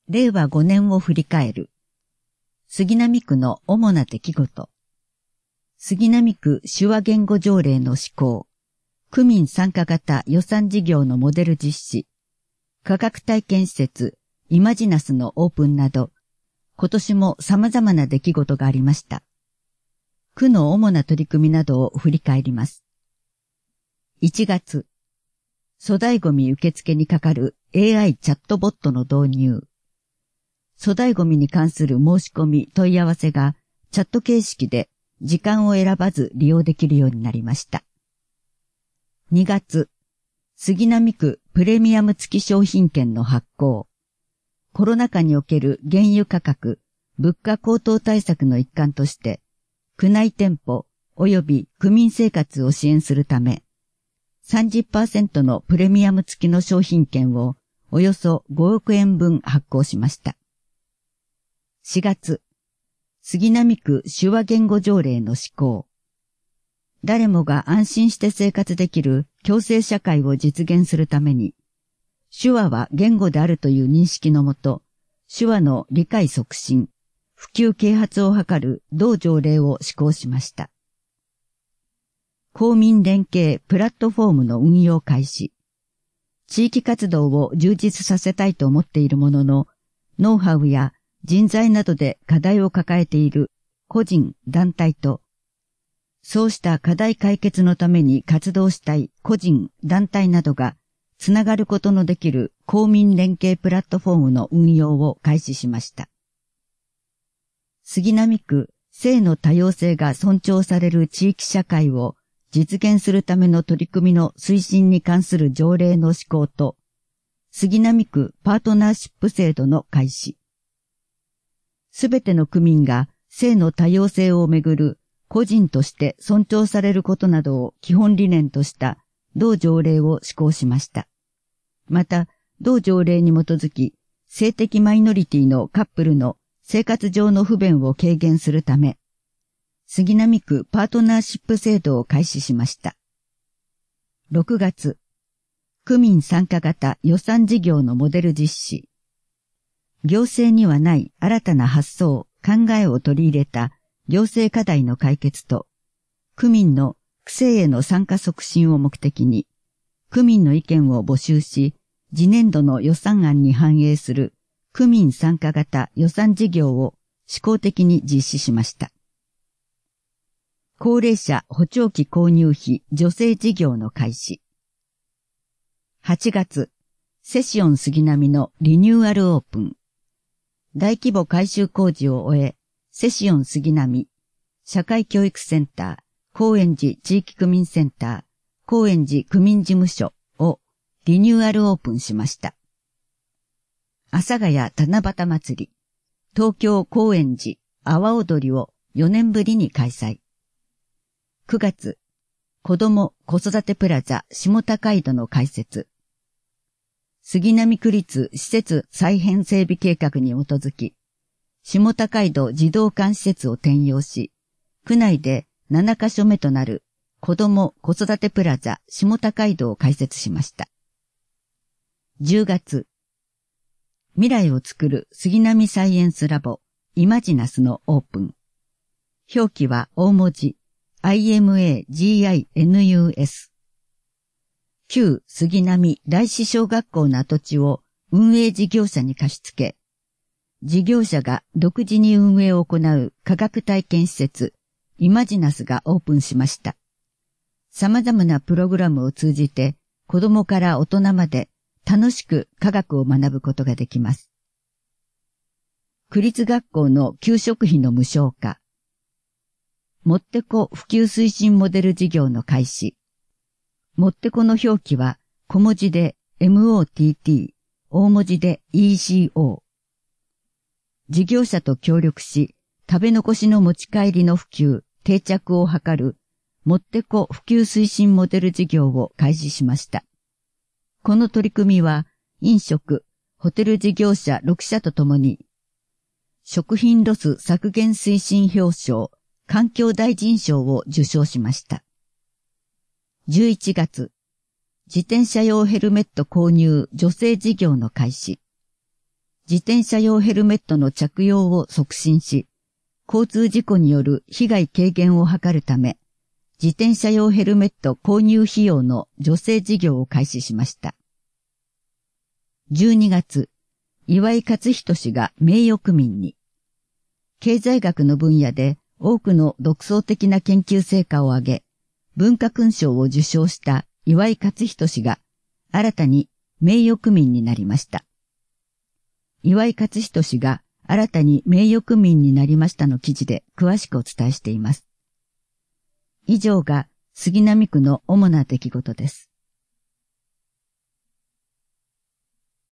令和5年を振り返る。杉並区の主な出来事。杉並区手話言語条例の施行。区民参加型予算事業のモデル実施。科学体験施設イマジナスのオープンなど、今年も様々な出来事がありました。区の主な取り組みなどを振り返ります。1月、粗大ごみ受付にかかる AI チャットボットの導入。粗大ごみに関する申し込み問い合わせがチャット形式で時間を選ばず利用できるようになりました。2月、杉並区プレミアム付き商品券の発行。コロナ禍における原油価格、物価高騰対策の一環として、区内店舗及び区民生活を支援するため、30% のプレミアム付きの商品券をおよそ5億円分発行しました。4月、杉並区手話言語条例の施行。誰もが安心して生活できる共生社会を実現するために、手話は言語であるという認識のもと、手話の理解促進、普及啓発を図る同条例を施行しました。公民連携プラットフォームの運用開始。地域活動を充実させたいと思っているものの、ノウハウや人材などで課題を抱えている個人、団体と、そうした課題解決のために活動したい個人、団体などがつながることのできる公民連携プラットフォームの運用を開始しました。杉並区性の多様性が尊重される地域社会を実現するための取り組みの推進に関する条例の施行と、杉並区パートナーシップ制度の開始。すべての区民が性の多様性をめぐる個人として尊重されることなどを基本理念とした同条例を施行しました。また、同条例に基づき、性的マイノリティのカップルの生活上の不便を軽減するため、杉並区パートナーシップ制度を開始しました。6月、区民参加型予算事業のモデル実施。行政にはない新たな発想、考えを取り入れた行政課題の解決と、区民の区政への参加促進を目的に、区民の意見を募集し、次年度の予算案に反映する区民参加型予算事業を試行的に実施しました。高齢者補聴器購入費助成事業の開始。8月、セシオン杉並のリニューアルオープン。大規模改修工事を終え、セシオン杉並、社会教育センター、高円寺地域区民センター、高円寺区民事務所をリニューアルオープンしました。阿佐ヶ谷七夕祭り、東京高円寺阿波踊りを4年ぶりに開催。9月、子ども子育てプラザ下高井戸の開設。杉並区立施設再編整備計画に基づき、下高井戸児童館施設を転用し、区内で7カ所目となる子ども子育てプラザ下高井戸を開設しました。10月、未来をつくる杉並サイエンスラボイマジナスのオープン。表記は大文字 IMAGINUS。旧杉並大師小学校の跡地を運営事業者に貸し付け、事業者が独自に運営を行う科学体験施設イマジナスがオープンしました。様々なプログラムを通じて子供から大人まで楽しく科学を学ぶことができます。区立学校の給食費の無償化。もってこ普及推進モデル事業の開始。もってこの表記は小文字で MOTT、大文字で ECO。事業者と協力し、食べ残しの持ち帰りの普及、定着を図る、もってこ普及推進モデル事業を開始しました。この取り組みは、飲食、ホテル事業者6社とともに、食品ロス削減推進表彰、環境大臣賞を受賞しました。11月、自転車用ヘルメット購入助成事業の開始。 自転車用ヘルメットの着用を促進し、交通事故による被害軽減を図るため、自転車用ヘルメット購入費用の助成事業を開始しました。12月、岩井勝人氏が名誉区民に。経済学の分野で多くの独創的な研究成果を上げ、文化勲章を受章した岩井勝人氏が新たに名誉区民になりました。岩井勝人氏が新たに名誉区民になりましたの記事で詳しくお伝えしています。以上が杉並区の主な出来事です。